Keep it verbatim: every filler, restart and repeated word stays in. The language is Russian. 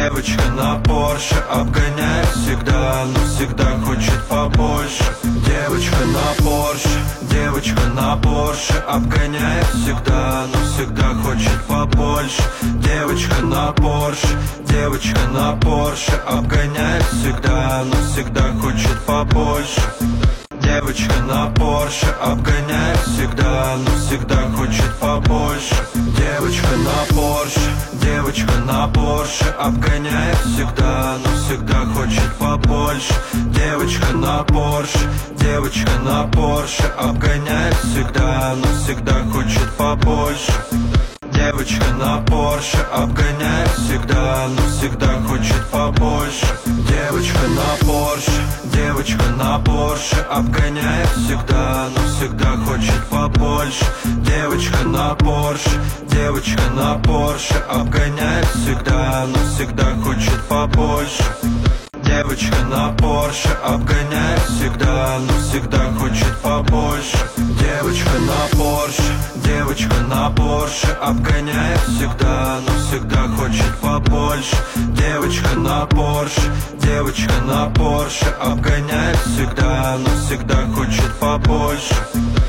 Девочка на Порше обгоняет всегда, но всегда хочет побольше. Девочка на Порше, девочка на Порше обгоняет всегда, но всегда хочет побольше. Девочка на Порше, девочка на Порше обгоняет всегда, но всегда хочет побольше. Девочка на Порше обгоняет всегда, но всегда хочет побольше. Девочка на Порше, девочка на Порше обгоняет всегда, но всегда хочет побольше. Девочка на Порше, девочка на Порше обгоняет всегда, но всегда хочет побольше. Девочка на Порше обгоняет всегда, но всегда хочет побольше. Девочка на Порше, девочка на Порше обгоняет всегда, но всегда хочет побольше. Девочка на Порше, девочка на Порше обгоняет всегда, но всегда хочет побольше. Девочка на Порше обгоняет всегда, но всегда хочет побольше. Девочка на Порше, девочка на Порше обгоняет всегда, но всегда хочет побольше. Девочка на Порше, девочка на Порше обгоняет всегда, но всегда хочет побольше.